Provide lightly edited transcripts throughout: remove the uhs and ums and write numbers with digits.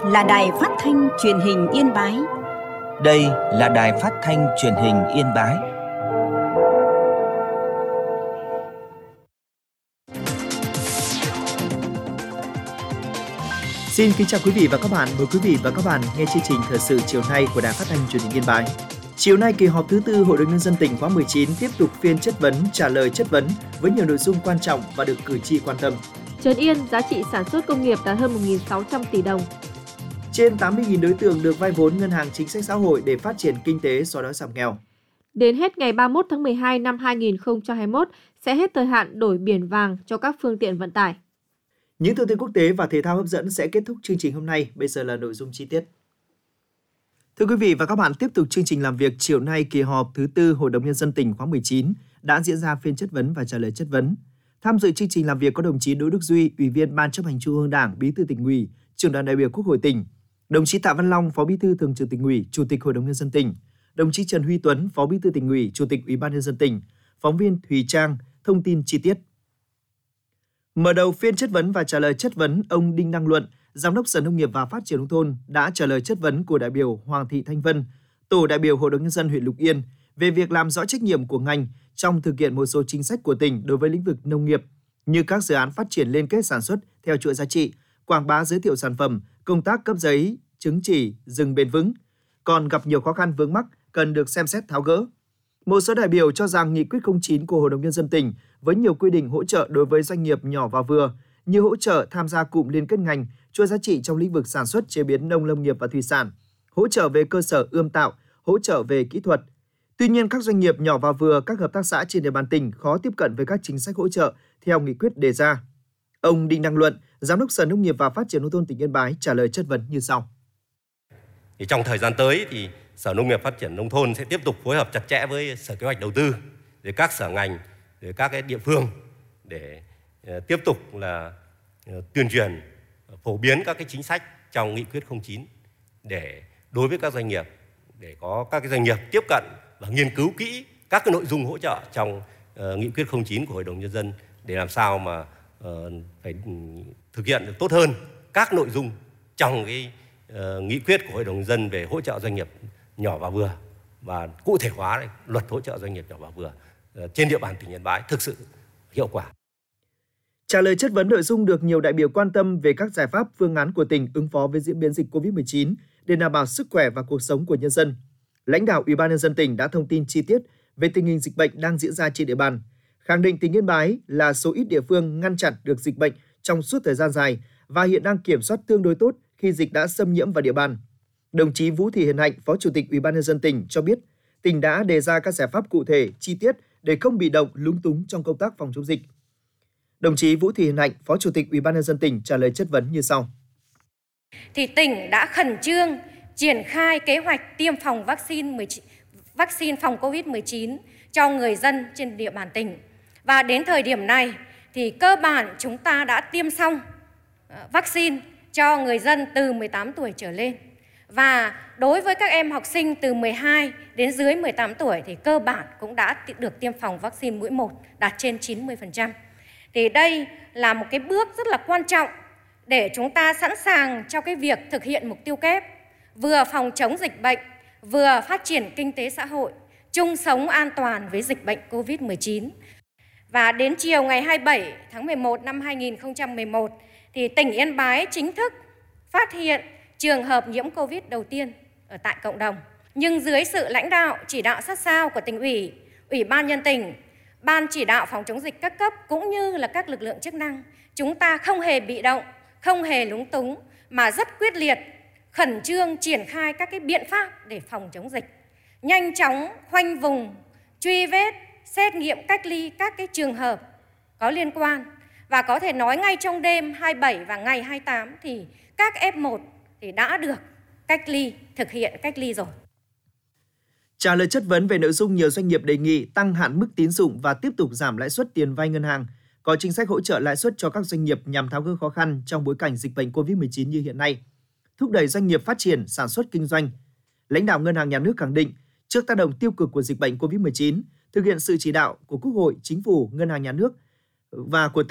là Đài Phát thanh Truyền hình Yên Bái. Đây là Đài Phát thanh Truyền hình Yên Bái. Xin kính chào quý vị và các bạn. Mời quý vị và các bạn nghe chương trình thời sự chiều nay của Đài Phát thanh Truyền hình Yên Bái. Chiều nay, kỳ họp thứ 4 Hội đồng Nhân dân tỉnh khóa 19 tiếp tục phiên chất vấn, trả lời chất vấn với nhiều nội dung quan trọng và được cử tri quan tâm. Trấn Yên, giá trị sản xuất công nghiệp đạt hơn 1.600 tỷ đồng. Trên 80.000 đối tượng được vay vốn Ngân hàng Chính sách Xã hội để phát triển kinh tế xóa đói giảm nghèo. Đến hết ngày 31 tháng 12 năm 2021 sẽ hết thời hạn đổi biển vàng cho các phương tiện vận tải. Những thông tin quốc tế và thể thao hấp dẫn sẽ kết thúc chương trình hôm nay. Bây giờ là nội dung chi tiết. Thưa quý vị và các bạn, tiếp tục chương trình làm việc chiều nay, kỳ họp thứ 4 Hội đồng Nhân dân tỉnh khóa 19 đã diễn ra phiên chất vấn và trả lời chất vấn. Tham dự chương trình làm việc có đồng chí Đỗ Đức Duy, Ủy viên Ban Chấp hành Trung ương Đảng, Bí thư Tỉnh ủy, Trưởng đoàn đại biểu Quốc hội tỉnh; đồng chí Tạ Văn Long, Phó Bí thư Thường trực Tỉnh ủy, Chủ tịch Hội đồng Nhân dân tỉnh; đồng chí Trần Huy Tuấn, Phó Bí thư Tỉnh ủy, Chủ tịch Ủy ban Nhân dân tỉnh; phóng viên Thùy Trang thông tin chi tiết. Mở đầu phiên chất vấn và trả lời chất vấn, ông Đinh Đăng Luận, Giám đốc Sở Nông nghiệp và Phát triển nông thôn đã trả lời chất vấn của đại biểu Hoàng Thị Thanh Vân, tổ đại biểu Hội đồng Nhân dân huyện Lục Yên về việc làm rõ trách nhiệm của ngành trong thực hiện một số chính sách của tỉnh đối với lĩnh vực nông nghiệp, như các dự án phát triển liên kết sản xuất theo chuỗi giá trị, quảng bá giới thiệu sản phẩm, công tác cấp giấy, chứng chỉ rừng bền vững, còn gặp nhiều khó khăn vướng mắc cần được xem xét tháo gỡ. Một số đại biểu cho rằng nghị quyết 09 của Hội đồng Nhân dân tỉnh với nhiều quy định hỗ trợ đối với doanh nghiệp nhỏ và vừa, như hỗ trợ tham gia cụm liên kết ngành, chuỗi giá trị trong lĩnh vực sản xuất chế biến nông lâm nghiệp và thủy sản, hỗ trợ về cơ sở ươm tạo, hỗ trợ về kỹ thuật. Tuy nhiên, các doanh nghiệp nhỏ và vừa, các hợp tác xã trên địa bàn tỉnh khó tiếp cận với các chính sách hỗ trợ theo nghị quyết đề ra. Ông Đinh Đăng Luận, Giám đốc Sở Nông nghiệp và Phát triển nông thôn tỉnh Yên Bái trả lời chất vấn như sau. Trong thời gian tới thì Sở Nông nghiệp Phát triển nông thôn sẽ tiếp tục phối hợp chặt chẽ với Sở Kế hoạch Đầu tư, rồi các sở ngành, rồi các cái địa phương để tiếp tục là tuyên truyền, phổ biến các cái chính sách trong nghị quyết 09 để đối với các doanh nghiệp, để có các cái doanh nghiệp tiếp cận và nghiên cứu kỹ các cái nội dung hỗ trợ trong nghị quyết 09 của Hội đồng Nhân dân để làm sao mà phải thực hiện được tốt hơn các nội dung trong cái nghị quyết của Hội đồng Nhân dân về hỗ trợ doanh nghiệp nhỏ và vừa và cụ thể hóa luật hỗ trợ doanh nghiệp nhỏ và vừa trên địa bàn tỉnh Yên Bái thực sự hiệu quả. Trả lời chất vấn nội dung được nhiều đại biểu quan tâm về các giải pháp phương án của tỉnh ứng phó với diễn biến dịch COVID-19 để đảm bảo sức khỏe và cuộc sống của nhân dân. Lãnh đạo Ủy ban Nhân dân tỉnh đã thông tin chi tiết về tình hình dịch bệnh đang diễn ra trên địa bàn, khẳng định tỉnh Yên Bái là số ít địa phương ngăn chặn được dịch bệnh trong suốt thời gian dài và hiện đang kiểm soát tương đối tốt khi dịch đã xâm nhiễm vào địa bàn. Đồng chí Vũ Thị Hiền Hạnh, Phó Chủ tịch Ủy ban Nhân dân tỉnh cho biết, tỉnh đã đề ra các giải pháp cụ thể, chi tiết để không bị động, lúng túng trong công tác phòng chống dịch. Đồng chí Vũ Thị Hiền Hạnh, Phó Chủ tịch Ủy ban Nhân dân tỉnh trả lời chất vấn như sau. Thì tỉnh đã khẩn trương triển khai kế hoạch tiêm phòng vaccine phòng COVID-19 cho người dân trên địa bàn tỉnh. Và đến thời điểm này thì cơ bản chúng ta đã tiêm xong vaccine cho người dân từ 18 tuổi trở lên. Và đối với các em học sinh từ 12 đến dưới 18 tuổi thì cơ bản cũng đã được tiêm phòng vaccine mũi 1 đạt trên 90%. Thì đây là một cái bước rất là quan trọng để chúng ta sẵn sàng cho cái việc thực hiện mục tiêu kép, vừa phòng chống dịch bệnh, vừa phát triển kinh tế xã hội, chung sống an toàn với dịch bệnh COVID-19. Và đến chiều ngày 27 tháng 11 năm 2011 thì tỉnh Yên Bái chính thức phát hiện trường hợp nhiễm COVID đầu tiên ở tại cộng đồng. Nhưng dưới sự lãnh đạo, chỉ đạo sát sao của tỉnh ủy, Ủy ban nhân tỉnh, Ban chỉ đạo phòng chống dịch các cấp cũng như là các lực lượng chức năng, chúng ta không hề bị động, không hề lúng túng mà rất quyết liệt, khẩn trương triển khai các cái biện pháp để phòng chống dịch. Nhanh chóng khoanh vùng, truy vết, xét nghiệm cách ly các cái trường hợp có liên quan. Và có thể nói ngay trong đêm 27 và ngày 28 thì các F1 thì đã được thực hiện cách ly rồi. Trả lời chất vấn về nội dung nhiều doanh nghiệp đề nghị tăng hạn mức tín dụng và tiếp tục giảm lãi suất tiền vay ngân hàng, có chính sách hỗ trợ lãi suất cho các doanh nghiệp nhằm tháo gỡ khó khăn trong bối cảnh dịch bệnh COVID-19 như hiện nay, thúc đẩy doanh nghiệp phát triển sản xuất kinh doanh. Lãnh đạo Ngân hàng Nhà nước khẳng định, trước tác động tiêu cực của dịch bệnh COVID-19, thực hiện sự chỉ đạo của Quốc hội, Chính phủ, Ngân hàng Nhà nước và của tỉnh,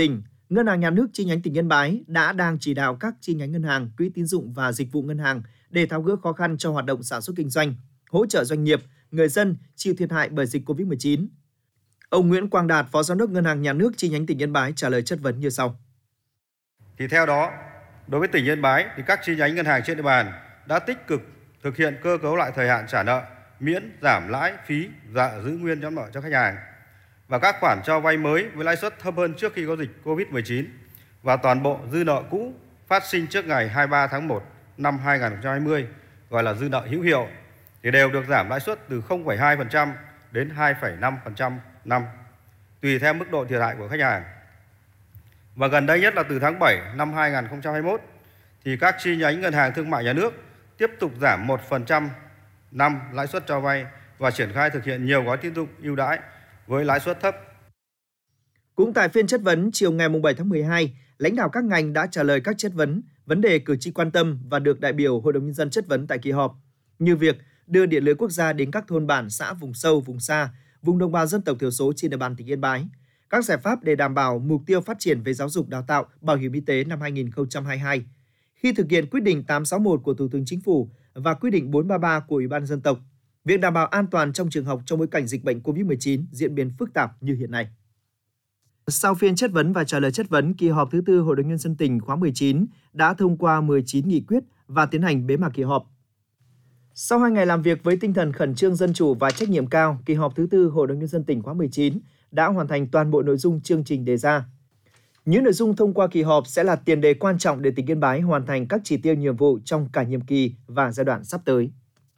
Ngân hàng Nhà nước chi nhánh tỉnh Yên Bái đang chỉ đạo các chi nhánh ngân hàng, quỹ tín dụng và dịch vụ ngân hàng để tháo gỡ khó khăn cho hoạt động sản xuất kinh doanh, hỗ trợ doanh nghiệp, người dân chịu thiệt hại bởi dịch Covid-19. Ông Nguyễn Quang Đạt, Phó Giám đốc Ngân hàng Nhà nước chi nhánh tỉnh Yên Bái trả lời chất vấn như sau. Thì theo đó, đối với tỉnh Yên Bái thì các chi nhánh ngân hàng trên địa bàn đã tích cực thực hiện cơ cấu lại thời hạn trả nợ, miễn giảm lãi phí và giữ nguyên nhóm nợ cho khách hàng và các khoản cho vay mới với lãi suất thấp hơn trước khi có dịch Covid-19 và toàn bộ dư nợ cũ phát sinh trước ngày 23 tháng 1 năm 2020 gọi là dư nợ hữu hiệu thì đều được giảm lãi suất từ 0,2% đến 2,5% năm tùy theo mức độ thiệt hại của khách hàng. Và gần đây nhất là từ tháng 7 năm 2021 thì các chi nhánh ngân hàng thương mại nhà nước tiếp tục giảm 1% năm lãi suất cho vay và triển khai thực hiện nhiều gói tín dụng ưu đãi với lãi suất thấp. Cũng tại phiên chất vấn chiều ngày 7 tháng 12, lãnh đạo các ngành đã trả lời các chất vấn, vấn đề cử tri quan tâm và được đại biểu Hội đồng Nhân dân chất vấn tại kỳ họp, như việc đưa điện lưới quốc gia đến các thôn bản, xã vùng sâu, vùng xa, vùng đồng bào dân tộc thiểu số trên địa bàn tỉnh Yên Bái, các giải pháp để đảm bảo mục tiêu phát triển về giáo dục đào tạo, bảo hiểm y tế năm 2022. Khi thực hiện quyết định 861 của Thủ tướng Chính phủ và quyết định 433 của Ủy ban Dân tộc, việc đảm bảo an toàn trong trường học trong bối cảnh dịch bệnh COVID-19 diễn biến phức tạp như hiện nay. Sau phiên chất vấn và trả lời chất vấn, kỳ họp thứ 4 Hội đồng Nhân dân tỉnh khóa 19 đã thông qua 19 nghị quyết và tiến hành bế mạc kỳ họp. Sau 2 ngày làm việc với tinh thần khẩn trương dân chủ và trách nhiệm cao, kỳ họp thứ 4 Hội đồng Nhân dân tỉnh khóa 19 đã hoàn thành toàn bộ nội dung chương trình đề ra. Những nội dung thông qua kỳ họp sẽ là tiền đề quan trọng để tỉnh Yên Bái hoàn thành các chỉ tiêu nhiệm vụ trong cả nhiệm kỳ và giai đoạn sắp tới.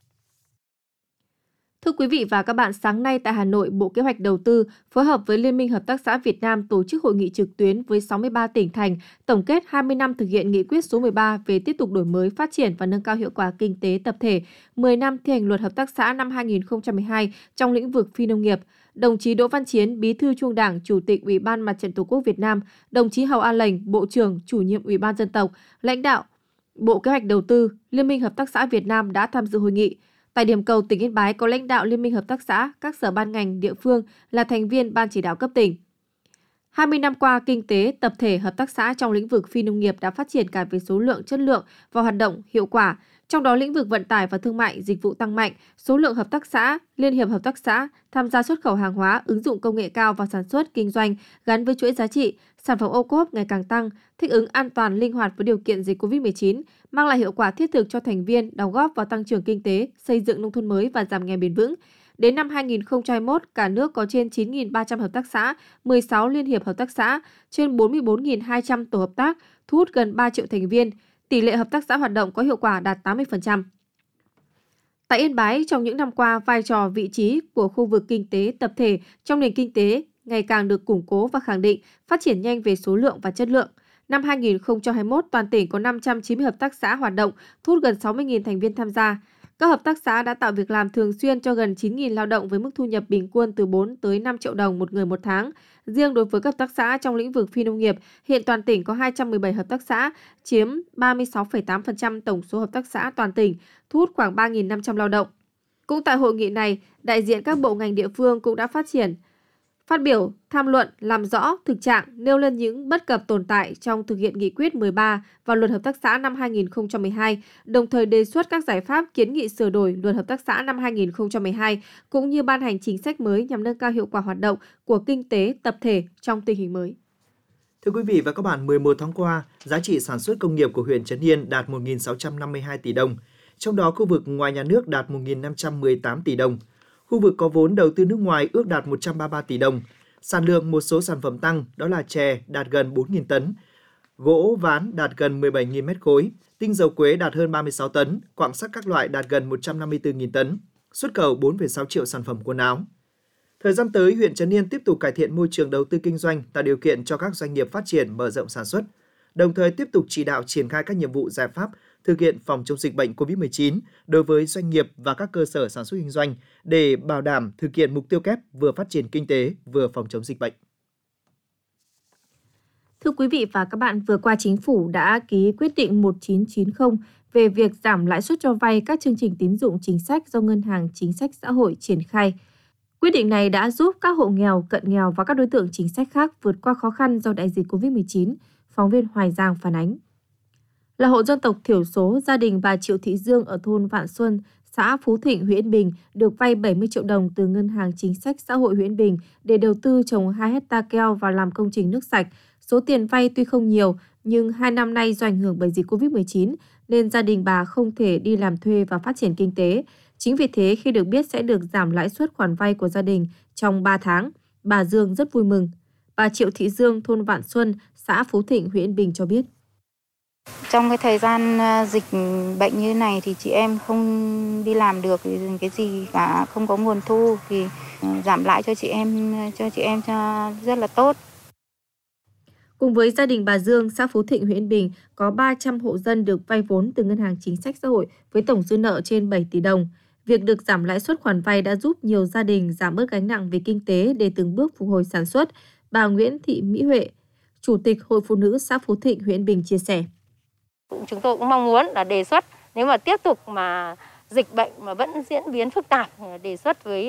Thưa quý vị và các bạn, sáng nay tại Hà Nội, Bộ Kế hoạch Đầu tư phối hợp với Liên minh Hợp tác xã Việt Nam tổ chức hội nghị trực tuyến với 63 tỉnh thành tổng kết 20 năm thực hiện nghị quyết số 13 về tiếp tục đổi mới, phát triển và nâng cao hiệu quả kinh tế tập thể, 10 năm thi hành luật hợp tác xã năm 2012 trong lĩnh vực phi nông nghiệp. Đồng chí Đỗ Văn Chiến, Bí thư Trung ương Đảng, Chủ tịch Ủy ban Mặt trận Tổ quốc Việt Nam, đồng chí Hầu A Lệnh, Bộ trưởng, Chủ nhiệm Ủy ban Dân tộc, lãnh đạo Bộ Kế hoạch Đầu tư, Liên minh Hợp tác xã Việt Nam đã tham dự hội nghị. Tại điểm cầu, tỉnh Yên Bái có lãnh đạo Liên minh Hợp tác xã, các sở ban ngành địa phương là thành viên Ban chỉ đạo cấp tỉnh. 20 năm qua, kinh tế tập thể hợp tác xã trong lĩnh vực phi nông nghiệp đã phát triển cả về số lượng, chất lượng và hoạt động hiệu quả. Trong đó, lĩnh vực vận tải và thương mại, dịch vụ tăng mạnh, số lượng hợp tác xã, liên hiệp hợp tác xã tham gia xuất khẩu hàng hóa, ứng dụng công nghệ cao vào sản xuất, kinh doanh gắn với chuỗi giá trị, sản phẩm ô cốp ngày càng tăng, thích ứng an toàn, linh hoạt với điều kiện dịch Covid-19, mang lại hiệu quả thiết thực cho thành viên, đóng góp vào tăng trưởng kinh tế, xây dựng nông thôn mới và giảm nghèo bền vững. Đến năm 2021, cả nước có trên 9.300 hợp tác xã, 16 liên hiệp hợp tác xã, trên 44.200 tổ hợp tác, thu hút gần 3 triệu thành viên. Tỷ lệ hợp tác xã hoạt động có hiệu quả đạt 80%. Tại Yên Bái, trong những năm qua, vai trò vị trí của khu vực kinh tế tập thể trong nền kinh tế ngày càng được củng cố và khẳng định, phát triển nhanh về số lượng và chất lượng. Năm 2021, toàn tỉnh có 590 hợp tác xã hoạt động, thu hút gần 60.000 thành viên tham gia. Các hợp tác xã đã tạo việc làm thường xuyên cho gần 9.000 lao động với mức thu nhập bình quân từ 4 tới 5 triệu đồng một người một tháng. Riêng đối với các hợp tác xã trong lĩnh vực phi nông nghiệp, hiện toàn tỉnh có 217 hợp tác xã, chiếm 36,8% tổng số hợp tác xã toàn tỉnh, thu hút khoảng 3.500 lao động. Cũng tại hội nghị này, đại diện các bộ ngành địa phương cũng đã phát biểu, tham luận, làm rõ thực trạng, nêu lên những bất cập tồn tại trong thực hiện nghị quyết 13 và luật hợp tác xã năm 2012, đồng thời đề xuất các giải pháp kiến nghị sửa đổi luật hợp tác xã năm 2012, cũng như ban hành chính sách mới nhằm nâng cao hiệu quả hoạt động của kinh tế tập thể trong tình hình mới. Thưa quý vị và các bạn, 11 tháng qua, giá trị sản xuất công nghiệp của huyện Trấn Yên đạt 1.652 tỷ đồng, trong đó khu vực ngoài nhà nước đạt 1.518 tỷ đồng. Khu vực có vốn đầu tư nước ngoài ước đạt 133 tỷ đồng. Sản lượng một số sản phẩm tăng, đó là chè đạt gần 4.000 tấn, gỗ ván đạt gần 17.000 mét khối, tinh dầu quế đạt hơn 36 tấn, quặng sắt các loại đạt gần 154.000 tấn, xuất khẩu 4,6 triệu sản phẩm quần áo. Thời gian tới, huyện Trấn Yên tiếp tục cải thiện môi trường đầu tư kinh doanh, tạo điều kiện cho các doanh nghiệp phát triển mở rộng sản xuất, đồng thời tiếp tục chỉ đạo triển khai các nhiệm vụ giải pháp thực hiện phòng chống dịch bệnh COVID-19 đối với doanh nghiệp và các cơ sở sản xuất kinh doanh để bảo đảm thực hiện mục tiêu kép vừa phát triển kinh tế vừa phòng chống dịch bệnh. Thưa quý vị và các bạn, vừa qua Chính phủ đã ký quyết định 1990 về việc giảm lãi suất cho vay các chương trình tín dụng chính sách do Ngân hàng Chính sách Xã hội triển khai. Quyết định này đã giúp các hộ nghèo, cận nghèo và các đối tượng chính sách khác vượt qua khó khăn do đại dịch COVID-19, phóng viên Hoài Giang phản ánh. Là hộ dân tộc thiểu số, gia đình bà Triệu Thị Dương ở thôn Vạn Xuân, xã Phú Thịnh, huyện Yên Bình được vay 70 triệu đồng từ Ngân hàng Chính sách Xã hội huyện Yên Bình để đầu tư trồng 2 hecta keo và làm công trình nước sạch. Số tiền vay tuy không nhiều, nhưng 2 năm nay do ảnh hưởng bởi dịch COVID-19 nên gia đình bà không thể đi làm thuê và phát triển kinh tế. Chính vì thế, khi được biết sẽ được giảm lãi suất khoản vay của gia đình trong 3 tháng, bà Dương rất vui mừng. Bà Triệu Thị Dương, thôn Vạn Xuân, xã Phú Thịnh, huyện Yên Bình cho biết. Trong cái thời gian dịch bệnh như này thì chị em không đi làm được cái gì cả, không có nguồn thu thì giảm lãi cho chị em cho rất là tốt. Cùng với gia đình bà Dương, xã Phú Thịnh, huyện Yên Bình có 300 hộ dân được vay vốn từ Ngân hàng Chính sách Xã hội với tổng dư nợ trên 7 tỷ đồng. Việc được giảm lãi suất khoản vay đã giúp nhiều gia đình giảm bớt gánh nặng về kinh tế để từng bước phục hồi sản xuất. Bà Nguyễn Thị Mỹ Huệ, Chủ tịch Hội Phụ nữ xã Phú Thịnh, huyện Yên Bình chia sẻ. Chúng tôi cũng mong muốn là đề xuất nếu mà tiếp tục mà dịch bệnh mà vẫn diễn biến phức tạp, đề xuất với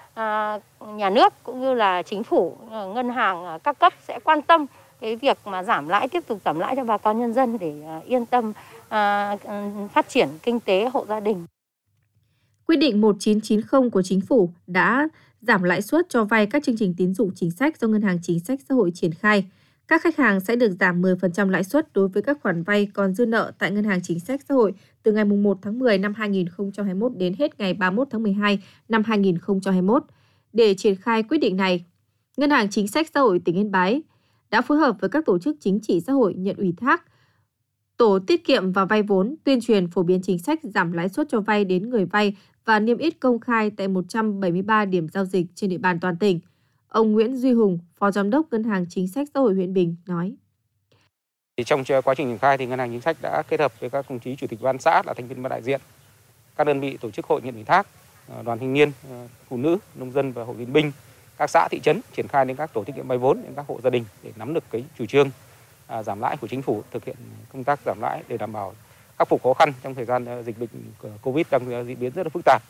nhà nước cũng như là chính phủ, ngân hàng các cấp sẽ quan tâm cái việc mà tiếp tục giảm lãi cho bà con nhân dân để yên tâm phát triển kinh tế hộ gia đình. Quyết định 1990 của Chính phủ đã giảm lãi suất cho vay các chương trình tín dụng chính sách do Ngân hàng Chính sách Xã hội triển khai. Các khách hàng sẽ được giảm 10% lãi suất đối với các khoản vay còn dư nợ tại Ngân hàng Chính sách Xã hội từ ngày 1 tháng 10 năm 2021 đến hết ngày 31 tháng 12 năm 2021. Để triển khai quyết định này, Ngân hàng Chính sách Xã hội tỉnh Yên Bái đã phối hợp với các tổ chức chính trị xã hội nhận ủy thác, tổ tiết kiệm và vay vốn, tuyên truyền phổ biến chính sách giảm lãi suất cho vay đến người vay và niêm yết công khai tại 173 điểm giao dịch trên địa bàn toàn tỉnh. Ông Nguyễn Duy Hùng, Phó Giám đốc Ngân hàng Chính sách Xã hội huyện Bình nói. Trong quá trình triển khai thì Ngân hàng Chính sách đã kết hợp với các đồng chí chủ tịch ban xã là thành viên ban đại diện, các đơn vị tổ chức hội nhận ủy thác, đoàn thanh niên, phụ nữ, nông dân và hội viên binh, các xã thị trấn triển khai đến các tổ tiết kiệm vay vốn đến các hộ gia đình để nắm được cái chủ trương giảm lãi của chính phủ, thực hiện công tác giảm lãi để đảm bảo khắc phục khó khăn trong thời gian dịch bệnh Covid đang diễn biến rất là phức tạp.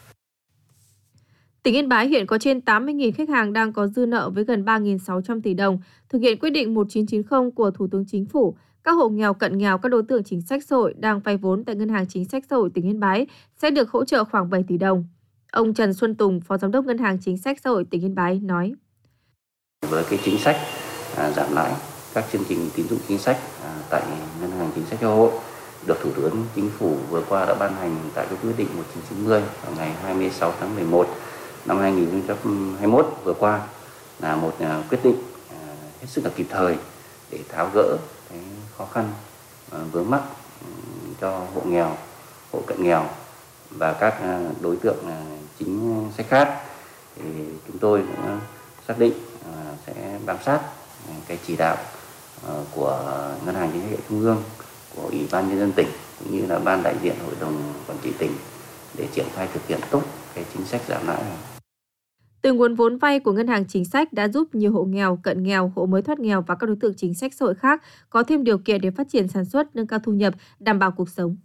Tỉnh Yên Bái hiện có trên 80.000 khách hàng đang có dư nợ với gần 3.600 tỷ đồng. Thực hiện quyết định 1990 của Thủ tướng Chính phủ, các hộ nghèo, cận nghèo, các đối tượng chính sách xã hội đang vay vốn tại Ngân hàng Chính sách Xã hội tỉnh Yên Bái sẽ được hỗ trợ khoảng 7 tỷ đồng. Ông Trần Xuân Tùng, Phó Giám đốc Ngân hàng Chính sách Xã hội tỉnh Yên Bái nói. Với cái chính sách giảm lãi các chương trình tín dụng chính sách tại Ngân hàng Chính sách Xã hội được Thủ tướng Chính phủ vừa qua đã ban hành tại cái quyết định 1990 vào ngày 26 tháng 11 năm 2021 vừa qua là một quyết định hết sức là kịp thời để tháo gỡ cái khó khăn vướng mắc cho hộ nghèo, hộ cận nghèo và các đối tượng chính sách khác. Thì chúng tôi cũng xác định sẽ bám sát cái chỉ đạo của Ngân hàng Chính sách Trung ương, của Ủy ban Nhân dân tỉnh cũng như là ban đại diện Hội đồng Quản trị tỉnh để triển khai thực hiện tốt cái chính sách giảm lãi này. Từ nguồn vốn vay của Ngân hàng Chính sách đã giúp nhiều hộ nghèo, cận nghèo, hộ mới thoát nghèo và các đối tượng chính sách xã hội khác có thêm điều kiện để phát triển sản xuất, nâng cao thu nhập, đảm bảo cuộc sống.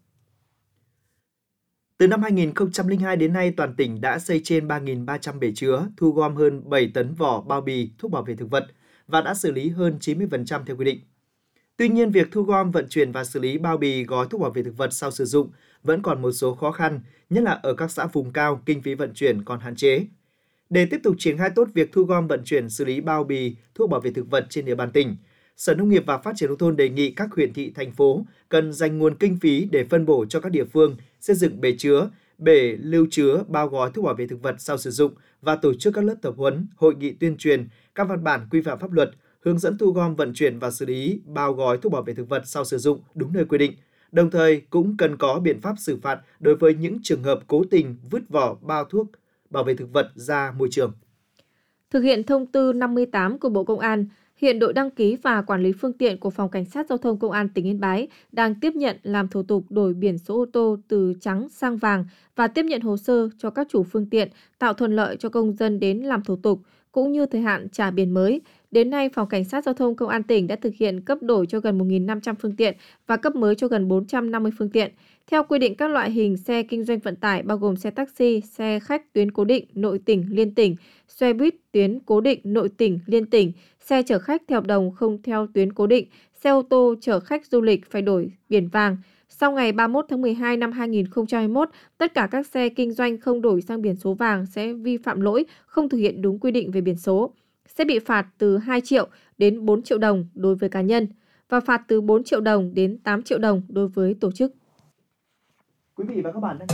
Từ năm 2002 đến nay, toàn tỉnh đã xây trên 3.300 bể chứa, thu gom hơn 7 tấn vỏ bao bì, thuốc bảo vệ thực vật và đã xử lý hơn 90% theo quy định. Tuy nhiên, việc thu gom, vận chuyển và xử lý bao bì, gói thuốc bảo vệ thực vật sau sử dụng vẫn còn một số khó khăn, nhất là ở các xã vùng cao, kinh phí vận chuyển còn hạn chế. Để tiếp tục triển khai tốt việc thu gom, vận chuyển, xử lý bao bì, thuốc bảo vệ thực vật trên địa bàn tỉnh, Sở Nông nghiệp và Phát triển Nông thôn đề nghị các huyện thị, thành phố cần dành nguồn kinh phí để phân bổ cho các địa phương xây dựng bể chứa, bể lưu chứa bao gói thuốc bảo vệ thực vật sau sử dụng và tổ chức các lớp tập huấn, hội nghị tuyên truyền, các văn bản quy phạm pháp luật, hướng dẫn thu gom, vận chuyển và xử lý bao gói thuốc bảo vệ thực vật sau sử dụng đúng nơi quy định. Đồng thời cũng cần có biện pháp xử phạt đối với những trường hợp cố tình vứt vỏ bao thuốc bảo vệ thực vật ra môi trường. Thực hiện thông tư 58 của Bộ Công an, hiện đội đăng ký và quản lý phương tiện của Phòng Cảnh sát Giao thông Công an tỉnh Yên Bái đang tiếp nhận làm thủ tục đổi biển số ô tô từ trắng sang vàng và tiếp nhận hồ sơ cho các chủ phương tiện, tạo thuận lợi cho công dân đến làm thủ tục, cũng như thời hạn trả biển mới. Đến nay, Phòng Cảnh sát Giao thông Công an tỉnh đã thực hiện cấp đổi cho gần 1.500 phương tiện và cấp mới cho gần 450 phương tiện. Theo quy định, các loại hình xe kinh doanh vận tải bao gồm xe taxi, xe khách tuyến cố định, nội tỉnh, liên tỉnh, xe buýt tuyến cố định, nội tỉnh, liên tỉnh, xe chở khách theo hợp đồng không theo tuyến cố định, xe ô tô chở khách du lịch phải đổi biển vàng. Sau ngày 31 tháng 12 năm 2021, tất cả các xe kinh doanh không đổi sang biển số vàng sẽ vi phạm lỗi không thực hiện đúng quy định về biển số, sẽ bị phạt từ 2 triệu đến 4 triệu đồng đối với cá nhân và phạt từ 4 triệu đồng đến 8 triệu đồng đối với tổ chức. Quý vị và các bạn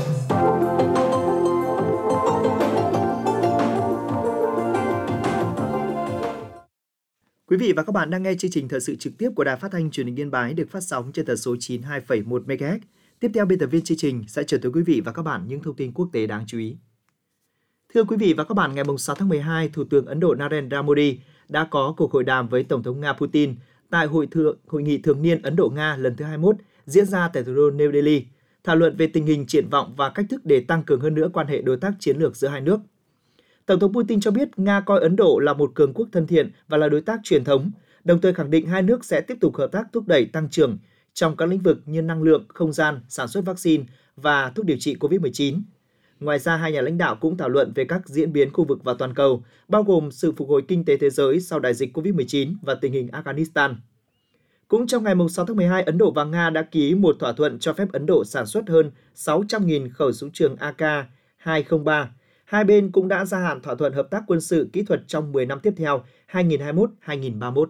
đang nghe chương trình thời sự trực tiếp của Đài Phát thanh Truyền hình Yên Bái được phát sóng trên tần số 92,1 MHz. Tiếp theo, biên tập viên chương trình sẽ chuyển tới quý vị và các bạn những thông tin quốc tế đáng chú ý. Thưa quý vị và các bạn, ngày 6 tháng 12, Thủ tướng Ấn Độ Narendra Modi đã có cuộc hội đàm với Tổng thống Nga Putin tại Hội nghị thường niên Ấn Độ-Nga lần thứ 21 diễn ra tại thủ đô New Delhi, thảo luận về tình hình triển vọng và cách thức để tăng cường hơn nữa quan hệ đối tác chiến lược giữa hai nước. Tổng thống Putin cho biết Nga coi Ấn Độ là một cường quốc thân thiện và là đối tác truyền thống, đồng thời khẳng định hai nước sẽ tiếp tục hợp tác thúc đẩy tăng trưởng trong các lĩnh vực như năng lượng, không gian, sản xuất vaccine và thuốc điều trị COVID-19. Ngoài ra, hai nhà lãnh đạo cũng thảo luận về các diễn biến khu vực và toàn cầu, bao gồm sự phục hồi kinh tế thế giới sau đại dịch COVID-19 và tình hình Afghanistan. Cũng trong ngày 6 tháng 12, Ấn Độ và Nga đã ký một thỏa thuận cho phép Ấn Độ sản xuất hơn 600.000 khẩu súng trường AK-203. Hai bên cũng đã gia hạn thỏa thuận hợp tác quân sự kỹ thuật trong 10 năm tiếp theo, 2021-2031.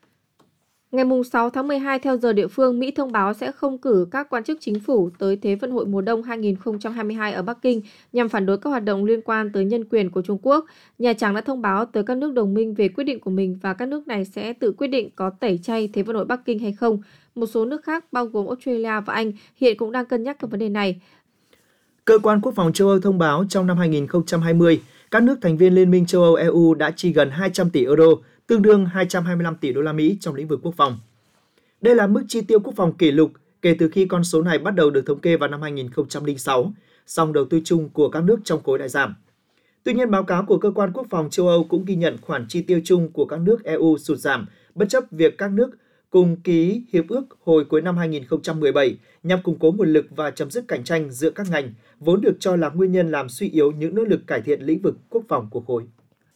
Ngày 6 tháng 12, theo giờ địa phương, Mỹ thông báo sẽ không cử các quan chức chính phủ tới Thế vận hội mùa đông 2022 ở Bắc Kinh nhằm phản đối các hoạt động liên quan tới nhân quyền của Trung Quốc. Nhà Trắng đã thông báo tới các nước đồng minh về quyết định của mình và các nước này sẽ tự quyết định có tẩy chay Thế vận hội Bắc Kinh hay không. Một số nước khác, bao gồm Australia và Anh, hiện cũng đang cân nhắc các vấn đề này. Cơ quan Quốc phòng châu Âu thông báo trong năm 2020, các nước thành viên Liên minh châu Âu EU đã chi gần 200 tỷ euro, tương đương 225 tỷ đô la Mỹ trong lĩnh vực quốc phòng. Đây là mức chi tiêu quốc phòng kỷ lục kể từ khi con số này bắt đầu được thống kê vào năm 2006, song đầu tư chung của các nước trong khối đã giảm. Tuy nhiên, báo cáo của Cơ quan Quốc phòng châu Âu cũng ghi nhận khoản chi tiêu chung của các nước EU sụt giảm, bất chấp việc các nước cùng ký hiệp ước hồi cuối năm 2017 nhằm củng cố nguồn lực và chấm dứt cạnh tranh giữa các ngành, vốn được cho là nguyên nhân làm suy yếu những nỗ lực cải thiện lĩnh vực quốc phòng của khối.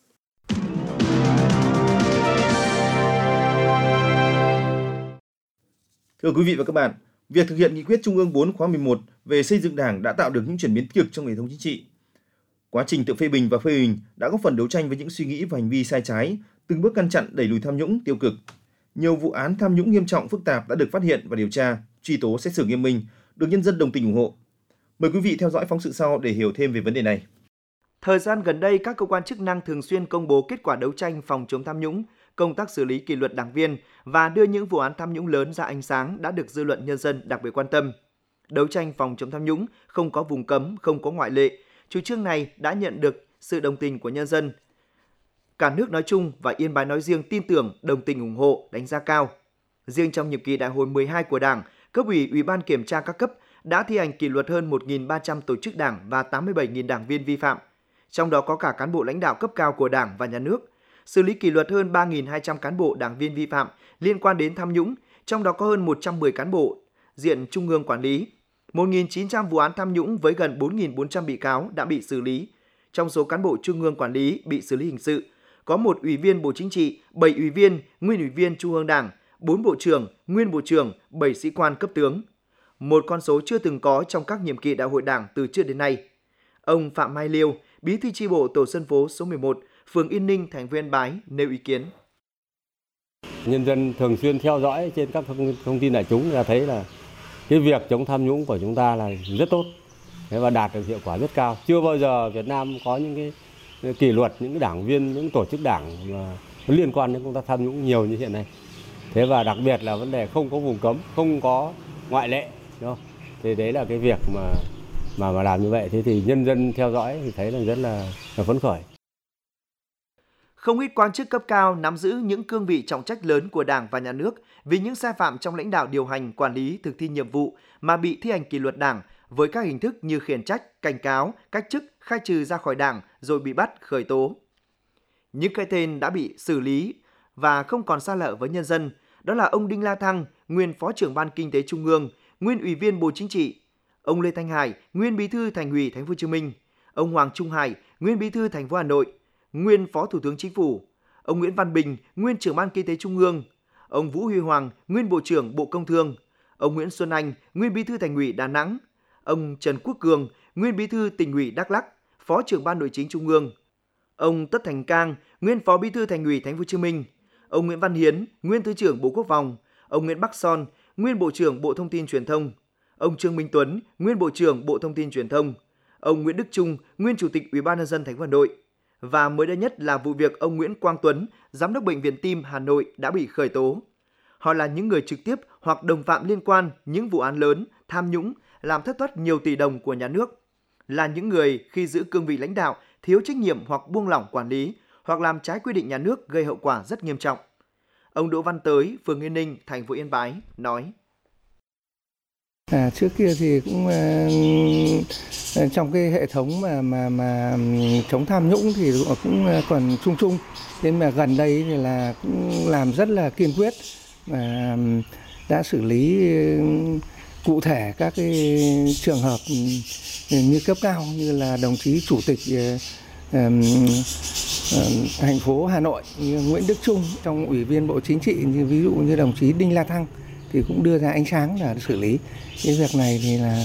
Thưa quý vị và các bạn, việc thực hiện nghị quyết Trung ương 4 khóa 11 về xây dựng Đảng đã tạo được những chuyển biến tích cực trong hệ thống chính trị. Quá trình tự phê bình và phê bình đã góp phần đấu tranh với những suy nghĩ và hành vi sai trái, từng bước ngăn chặn đẩy lùi tham nhũng tiêu cực. Nhiều vụ án tham nhũng nghiêm trọng phức tạp đã được phát hiện và điều tra, truy tố xét xử nghiêm minh, được nhân dân đồng tình ủng hộ. Mời quý vị theo dõi phóng sự sau để hiểu thêm về vấn đề này. Thời gian gần đây, các cơ quan chức năng thường xuyên công bố kết quả đấu tranh phòng chống tham nhũng, công tác xử lý kỷ luật đảng viên và đưa những vụ án tham nhũng lớn ra ánh sáng đã được dư luận nhân dân đặc biệt quan tâm. Đấu tranh phòng chống tham nhũng không có vùng cấm, không có ngoại lệ. Chủ trương này đã nhận được sự đồng tình của nhân dân. Cả nước nói chung và Yên Bái nói riêng tin tưởng, đồng tình ủng hộ, đánh giá cao. Riêng trong nhiệm kỳ đại hội 12 của Đảng, cấp ủy, ủy ban kiểm tra các cấp đã thi hành kỷ luật hơn 1.300 tổ chức đảng và 87.000 đảng viên vi phạm. Trong đó có cả cán bộ lãnh đạo cấp cao của Đảng và Nhà nước. Xử lý kỷ luật hơn 3.200 cán bộ đảng viên vi phạm liên quan đến tham nhũng, trong đó có hơn 110 cán bộ diện Trung ương quản lý. 1.900 vụ án tham nhũng với gần 4.400 bị cáo đã bị xử lý. Trong số cán bộ Trung ương quản lý bị xử lý hình sự, có 1 ủy viên Bộ Chính trị, 7 ủy viên, nguyên ủy viên Trung ương Đảng, 4 bộ trưởng, nguyên bộ trưởng, 7 sĩ quan cấp tướng. Một con số chưa từng có trong các nhiệm kỳ đại hội Đảng từ trước đến nay. Ông Phạm Mai Liêu, Bí thư chi bộ tổ dân phố số 11, phường Yên Ninh, thành phố Yên Bái nêu ý kiến. Nhân dân thường xuyên theo dõi trên các thông tin đại chúng là thấy là cái việc chống tham nhũng của chúng ta là rất tốt và đạt được hiệu quả rất cao. Chưa bao giờ Việt Nam có những cái kỷ luật, những cái đảng viên, những tổ chức đảng mà liên quan đến công tác tham nhũng nhiều như hiện nay. Thế và đặc biệt là vấn đề không có vùng cấm, không có ngoại lệ, đúng không? Thì đấy là cái việc mà làm như vậy. Thế thì nhân dân theo dõi thì thấy là rất là phấn khởi. Không ít quan chức cấp cao nắm giữ những cương vị trọng trách lớn của Đảng và Nhà nước vì những sai phạm trong lãnh đạo điều hành, quản lý, thực thi nhiệm vụ mà bị thi hành kỷ luật Đảng với các hình thức như khiển trách, cảnh cáo, cách chức, khai trừ ra khỏi Đảng rồi bị bắt, khởi tố. Những cái tên đã bị xử lý và không còn xa lạ với nhân dân, đó là ông Đinh La Thăng, nguyên Phó trưởng Ban Kinh tế Trung ương, nguyên Ủy viên Bộ Chính trị, ông Lê Thanh Hải, nguyên Bí thư Thành ủy Thành phố Hồ Chí Minh, ông Hoàng Trung Hải, nguyên Bí thư Thành phố Hà Nội, nguyên Phó Thủ tướng Chính phủ, ông Nguyễn Văn Bình, nguyên Trưởng Ban Kinh tế Trung ương, ông Vũ Huy Hoàng, nguyên Bộ trưởng Bộ Công Thương, ông Nguyễn Xuân Anh, nguyên Bí thư Thành ủy Đà Nẵng, ông Trần Quốc Cường, nguyên Bí thư Tỉnh ủy Đắk Lắk, Phó trưởng Ban Nội chính Trung ương, ông Tất Thành Cang, nguyên Phó Bí thư Thành ủy Thành phố Hồ Chí Minh, ông Nguyễn Văn Hiến, nguyên Thứ trưởng Bộ Quốc phòng, ông Nguyễn Bắc Son, nguyên Bộ trưởng Bộ Thông tin Truyền thông, ông Trương Minh Tuấn, nguyên Bộ trưởng Bộ Thông tin Truyền thông, ông Nguyễn Đức Trung, nguyên Chủ tịch Ủy ban nhân dân thành phố Hà Nội. Và mới đây nhất là vụ việc ông Nguyễn Quang Tuấn, Giám đốc Bệnh viện Tim Hà Nội đã bị khởi tố. Họ là những người trực tiếp hoặc đồng phạm liên quan những vụ án lớn, tham nhũng, làm thất thoát nhiều tỷ đồng của nhà nước. Là những người khi giữ cương vị lãnh đạo, thiếu trách nhiệm hoặc buông lỏng quản lý, hoặc làm trái quy định nhà nước gây hậu quả rất nghiêm trọng. Ông Đỗ Văn Tới, phường Yên Ninh, thành phố Yên Bái nói: Trước kia thì cũng trong cái hệ thống mà chống tham nhũng thì cũng còn chung chung, thế mà gần đây thì là cũng làm rất là kiên quyết và đã xử lý cụ thể các cái trường hợp như cấp cao như là đồng chí Chủ tịch thành phố Hà Nội như Nguyễn Đức Trung, trong Ủy viên Bộ Chính trị như ví dụ như đồng chí Đinh La Thăng thì cũng đưa ra ánh sáng là xử lý cái việc này thì là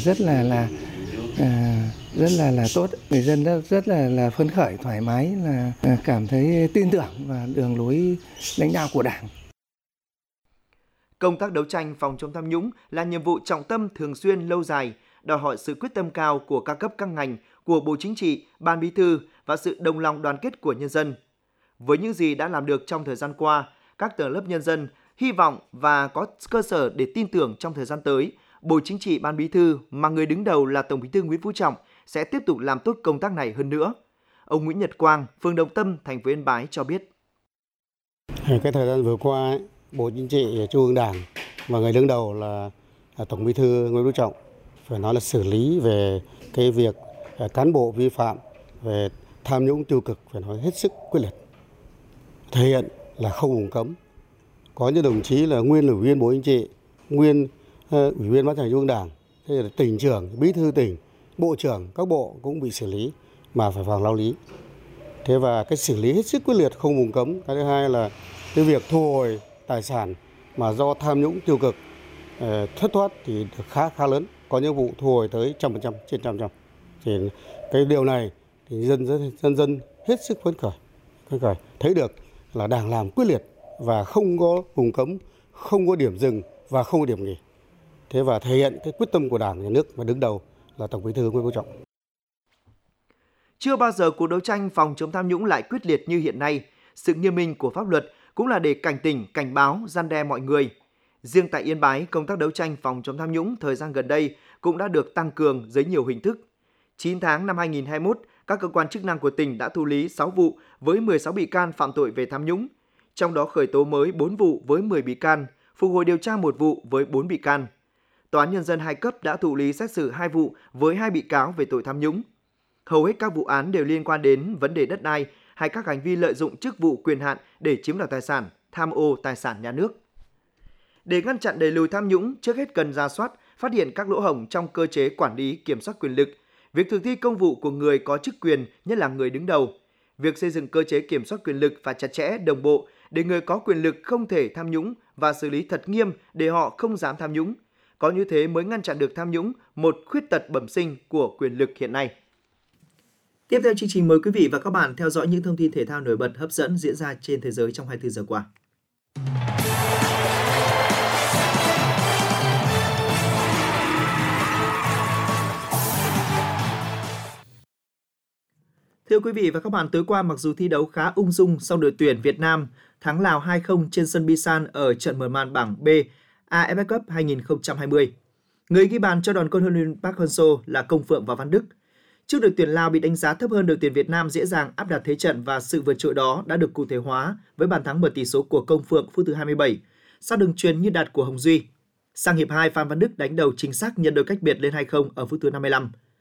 rất là tốt. Người dân rất là phấn khởi, thoải mái, là cảm thấy tin tưởng vào đường lối lãnh đạo của Đảng. Công tác đấu tranh phòng chống tham nhũng là nhiệm vụ trọng tâm thường xuyên lâu dài, đòi hỏi sự quyết tâm cao của các cấp các ngành, của Bộ Chính trị, Ban Bí thư và sự đồng lòng đoàn kết của nhân dân. Với những gì đã làm được trong thời gian qua, các tầng lớp nhân dân hy vọng và có cơ sở để tin tưởng trong thời gian tới, Bộ Chính trị, Ban Bí thư mà người đứng đầu là Tổng Bí thư Nguyễn Phú Trọng sẽ tiếp tục làm tốt công tác này hơn nữa. Ông Nguyễn Nhật Quang, phường Đồng Tâm, thành phố Yên Bái cho biết: Cái thời gian vừa qua, Bộ Chính trị, Trung ương Đảng và người đứng đầu là Tổng Bí thư Nguyễn Phú Trọng phải nói là xử lý về cái việc cán bộ vi phạm về tham nhũng tiêu cực phải nói hết sức quyết liệt, thể hiện là không vùng cấm. Có những đồng chí là nguyên ủy viên Bộ Chính trị, nguyên ủy viên Ban chấp hành Trung ương Đảng, thế là tỉnh trưởng, bí thư tỉnh, bộ trưởng các bộ cũng bị xử lý mà phải vào lao lý. Thế và cái xử lý hết sức quyết liệt, không vùng cấm. Cái thứ hai là cái việc thu hồi tài sản mà do tham nhũng tiêu cực thất thoát thì được khá lớn, có những vụ thu hồi tới 100%, trên 100%. Thì cái điều này thì dân hết sức phấn khởi, thấy được là Đảng làm quyết liệt và không có vùng cấm, không có điểm dừng và không có điểm nghỉ. Thế và thể hiện cái quyết tâm của Đảng, nhà nước và đứng đầu là Tổng Bí thư Nguyễn Phú Trọng. Chưa bao giờ cuộc đấu tranh phòng chống tham nhũng lại quyết liệt như hiện nay. Sự nghiêm minh của pháp luật cũng là để cảnh tỉnh, cảnh báo, răn đe mọi người. Riêng tại Yên Bái, công tác đấu tranh phòng chống tham nhũng thời gian gần đây cũng đã được tăng cường dưới nhiều hình thức. 9 tháng năm 2021, các cơ quan chức năng của tỉnh đã thụ lý 6 vụ với 16 bị can phạm tội về tham nhũng. Trong đó khởi tố mới 4 vụ với 10 bị can, phục hồi điều tra 1 vụ với 4 bị can. Tòa án Nhân dân 2 cấp đã thụ lý xét xử 2 vụ với 2 bị cáo về tội tham nhũng. Hầu hết các vụ án đều liên quan đến vấn đề đất đai hay các hành vi lợi dụng chức vụ quyền hạn để chiếm đoạt tài sản, tham ô tài sản nhà nước. Để ngăn chặn đẩy lùi tham nhũng, trước hết cần rà soát, phát hiện các lỗ hổng trong cơ chế quản lý, kiểm soát quyền lực, việc thực thi công vụ của người có chức quyền, nhất là người đứng đầu, việc xây dựng cơ chế kiểm soát quyền lực phải chặt chẽ, đồng bộ để người có quyền lực không thể tham nhũng và xử lý thật nghiêm để họ không dám tham nhũng. Có như thế mới ngăn chặn được tham nhũng, một khuyết tật bẩm sinh của quyền lực hiện nay. Tiếp theo chương trình, mời quý vị và các bạn theo dõi những thông tin thể thao nổi bật hấp dẫn diễn ra trên thế giới trong 24 giờ qua. Thưa quý vị và các bạn, tối qua mặc dù thi đấu khá ung dung, song đội tuyển Việt Nam thắng Lào 2-0 trên sân Bisan ở trận mở màn bảng B AFF Cup 2020. Người ghi bàn cho đoàn quân huấn luyện Park Hang-seo là Công Phượng và Văn Đức. Trước đội tuyển Lào bị đánh giá thấp hơn, đội tuyển Việt Nam dễ dàng áp đặt thế trận và sự vượt trội đó đã được cụ thể hóa với bàn thắng mở tỷ số của Công Phượng phút thứ 27 sau đường chuyền như đạt của Hồng Duy. Sang hiệp 2, Phan Văn Đức đánh đầu chính xác nhận đội cách biệt lên 2-0 ở phút thứ 55.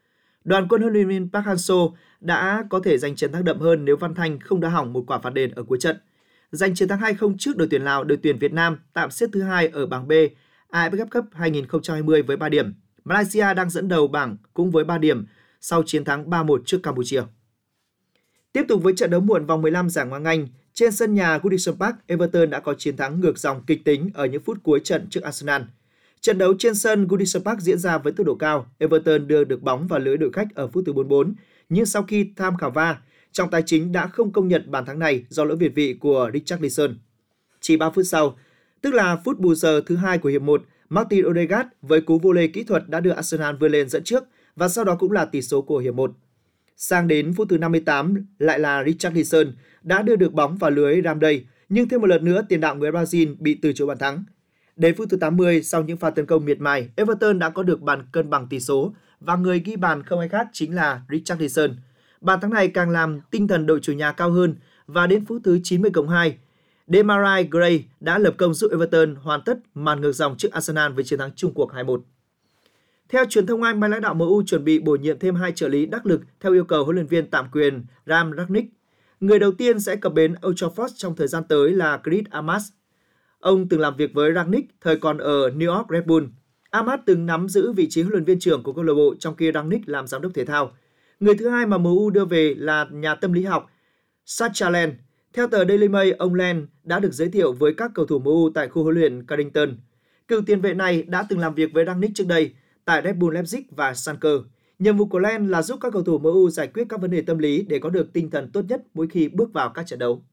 Đoàn quân huấn luyện viên Park Hang-seo đã có thể giành chiến thắng đậm hơn nếu Văn Thanh không đá hỏng một quả phạt đền ở cuối trận. Giành chiến thắng 2-0 trước đội tuyển Lào, đội tuyển Việt Nam tạm xếp thứ 2 ở bảng B AFF Cup 2020 với 3 điểm. Malaysia đang dẫn đầu bảng cũng với 3 điểm sau chiến thắng 3-1 trước Campuchia. Tiếp tục với trận đấu muộn vòng 15 giải Ngoại hạng Anh, trên sân nhà Goodison Park, Everton đã có chiến thắng ngược dòng kịch tính ở những phút cuối trận trước Arsenal. Trận đấu trên sân Goodison Park diễn ra với tốc độ cao, Everton đưa được bóng vào lưới đội khách ở phút thứ 44, nhưng sau khi tham khảo VAR, trọng tài chính đã không công nhận bàn thắng này do lỗi việt vị của Richarlison. Chỉ 3 phút sau, tức là phút bù giờ thứ 2 của hiệp 1, Martin Odegaard với cú volley kỹ thuật đã đưa Arsenal vươn lên dẫn trước và sau đó cũng là tỷ số của hiệp 1. Sang đến phút thứ 58 lại là Richarlison đã đưa được bóng vào lưới Ramsey, nhưng thêm một lần nữa tiền đạo người Brazil bị từ chối bàn thắng. Đến phút thứ 80, sau những pha tấn công miệt mài, Everton đã có được bàn cân bằng tỷ số và người ghi bàn không ai khác chính là Richarlison. Bàn thắng này càng làm tinh thần đội chủ nhà cao hơn và đến phút thứ 90+2, Demarai Gray đã lập công giúp Everton hoàn tất màn ngược dòng trước Arsenal với chiến thắng chung cuộc 2-1. Theo truyền thông Anh, ban lãnh đạo MU chuẩn bị bổ nhiệm thêm 2 trợ lý đắc lực theo yêu cầu huấn luyện viên tạm quyền Ram Rangnick. Người đầu tiên sẽ cập bến Old Trafford trong thời gian tới là Chris Amas. Ông từng làm việc với Rangnick thời còn ở New York Red Bull. Amas từng nắm giữ vị trí huấn luyện viên trưởng của câu lạc bộ trong khi Rangnick làm giám đốc thể thao. Người thứ hai mà MU đưa về là nhà tâm lý học Sacha Len. Theo tờ Daily Mail, ông Len đã được giới thiệu với các cầu thủ MU tại khu huấn luyện Carrington. Cựu tiền vệ này đã từng làm việc với Rangnick trước đây tại Red Bull Leipzig và Schalke. Nhiệm vụ của Len là giúp các cầu thủ MU giải quyết các vấn đề tâm lý để có được tinh thần tốt nhất mỗi khi bước vào các trận đấu.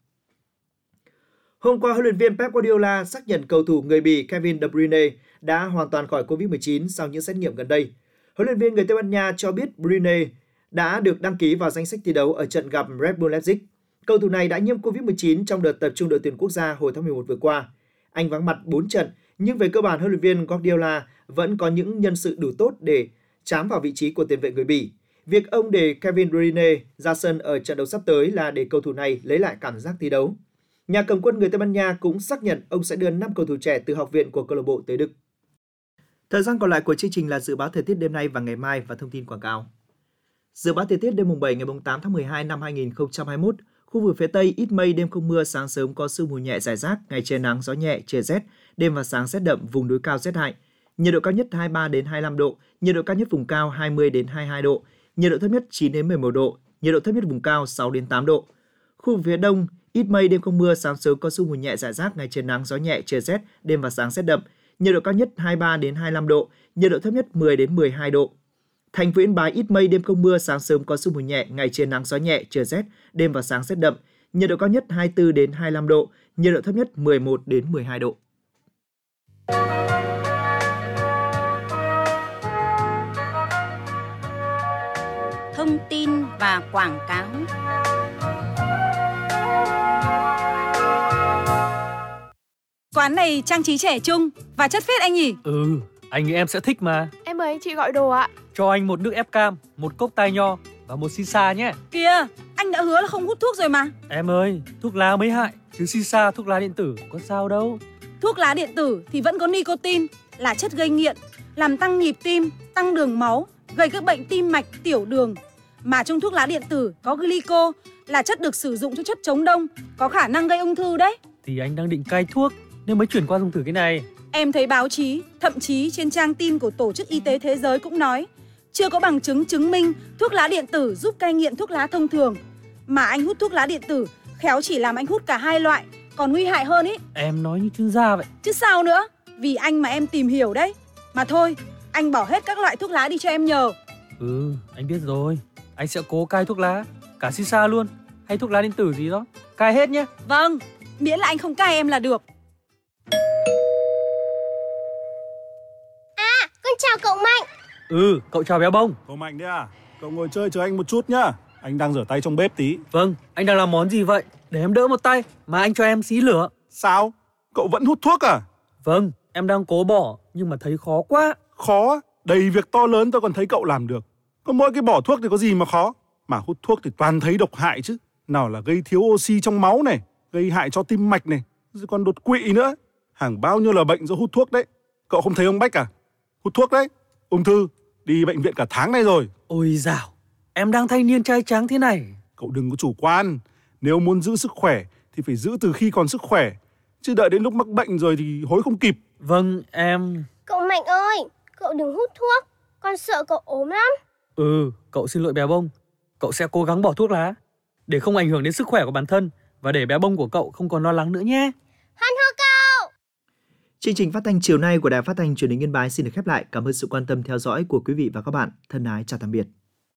Hôm qua, huấn luyện viên Pep Guardiola xác nhận cầu thủ người Bỉ Kevin De Bruyne đã hoàn toàn khỏi Covid-19 sau những xét nghiệm gần đây. Huấn luyện viên người Tây Ban Nha cho biết Bruyne đã được đăng ký vào danh sách thi đấu ở trận gặp Red Bull Leipzig. Cầu thủ này đã nhiễm Covid-19 trong đợt tập trung đội tuyển quốc gia hồi tháng 11 vừa qua. Anh vắng mặt 4 trận, nhưng về cơ bản huấn luyện viên Guardiola vẫn có những nhân sự đủ tốt để trám vào vị trí của tiền vệ người Bỉ. Việc ông để Kevin De Bruyne ra sân ở trận đấu sắp tới là để cầu thủ này lấy lại cảm giác thi đấu. Nhà cầm quân người Tây Ban Nha cũng xác nhận ông sẽ đưa 5 cầu thủ trẻ từ học viện của câu lạc bộ tới Đức. Thời gian còn lại của chương trình là dự báo thời tiết đêm nay và ngày mai và thông tin quảng cáo. Dự báo thời tiết đêm mùng 7 ngày 8 tháng 12 năm 2021, khu vực phía Tây ít mây, đêm không mưa, sáng sớm có sương mù nhẹ rải rác, ngày trời nắng, gió nhẹ, trời rét, đêm và sáng rét đậm, vùng núi cao rét hại. Nhiệt độ cao nhất 23 đến 25 độ, nhiệt độ cao nhất vùng cao 20 đến 22 độ, nhiệt độ thấp nhất 9 đến 11 độ, nhiệt độ thấp nhất vùng cao 6 đến 8 độ. Khu vực phía Đông ít mây, đêm không mưa, sáng sớm có sương mù nhẹ rải rác, ngày trời nắng, gió nhẹ, trời rét, đêm và sáng rét đậm, nhiệt độ cao nhất 23 đến 25 độ, nhiệt độ thấp nhất 10 đến 12 độ. Thành phố Yên Bái ít mây, đêm không mưa, sáng sớm có sương mù nhẹ, ngày trời nắng, gió nhẹ, trời rét, đêm và sáng rét đậm, nhiệt độ cao nhất 24 đến 25 độ, nhiệt độ thấp nhất 11 đến 12 độ. Thông tin và quảng cáo. Quán này trang trí trẻ trung và chất phết anh nhỉ? Anh nghĩ em sẽ thích mà. Em ơi, anh chị gọi đồ ạ. Cho anh một nước ép cam, một cốc tai nho và một shisha nhé. Kìa, anh đã hứa là không hút thuốc rồi mà. Em ơi, thuốc lá mới hại, chứ shisha, thuốc lá điện tử có sao đâu. Thuốc lá điện tử thì vẫn có nicotine, là chất gây nghiện, làm tăng nhịp tim, tăng đường máu, gây các bệnh tim mạch, tiểu đường. Mà trong thuốc lá điện tử có glyco, là chất được sử dụng cho chất chống đông, có khả năng gây ung thư đấy. Thì anh đang định cai thuốc nên mới chuyển qua dùng thử cái này. Em thấy báo chí, thậm chí trên trang tin của Tổ chức Y tế Thế giới cũng nói chưa có bằng chứng chứng minh thuốc lá điện tử giúp cai nghiện thuốc lá thông thường. Mà anh hút thuốc lá điện tử khéo chỉ làm anh hút cả hai loại, còn nguy hại hơn ý. Em nói như chuyên gia vậy. Chứ sao nữa, vì anh mà em tìm hiểu đấy. Mà thôi, anh bỏ hết các loại thuốc lá đi cho em nhờ. Anh biết rồi. Anh sẽ cố cai thuốc lá, cả shisha luôn, hay thuốc lá điện tử gì đó, cai hết nhé. Vâng, miễn là anh không cai em là được. Con chào cậu Mạnh. Cậu chào béo bông. Cậu Mạnh đấy à? Cậu ngồi chơi chờ anh một chút nhá. Anh đang rửa tay trong bếp tí. Vâng, anh đang làm món gì vậy? Để em đỡ một tay, mà anh cho em xí lửa. Sao? Cậu vẫn hút thuốc à? Vâng, em đang cố bỏ, nhưng mà thấy khó quá. Khó? Đầy việc to lớn tôi còn thấy cậu làm được. Có mỗi cái bỏ thuốc thì có gì mà khó. Mà hút thuốc thì toàn thấy độc hại chứ. Nào là gây thiếu oxy trong máu này, gây hại cho tim mạch này, rồi còn đột quỵ nữa. Hàng bao nhiêu là bệnh do hút thuốc đấy. Cậu không thấy ông Bách à? Hút thuốc đấy, ung thư, đi bệnh viện cả tháng nay rồi. Ôi dào, em đang thanh niên trai tráng thế này. Cậu đừng có chủ quan. Nếu muốn giữ sức khỏe thì phải giữ từ khi còn sức khỏe. Chứ đợi đến lúc mắc bệnh rồi thì hối không kịp. Vâng, em... Cậu Mạnh ơi, cậu đừng hút thuốc. Con sợ cậu ốm lắm. Cậu xin lỗi Bé Bông. Cậu sẽ cố gắng bỏ thuốc lá để không ảnh hưởng đến sức khỏe của bản thân và để Bé Bông của cậu không còn lo lắng nữa nhé. Hân hô cậu! Chương trình phát thanh chiều nay của Đài Phát thanh Truyền hình Yên Bái xin được khép lại. Cảm ơn sự quan tâm theo dõi của quý vị và các bạn. Thân ái chào tạm biệt.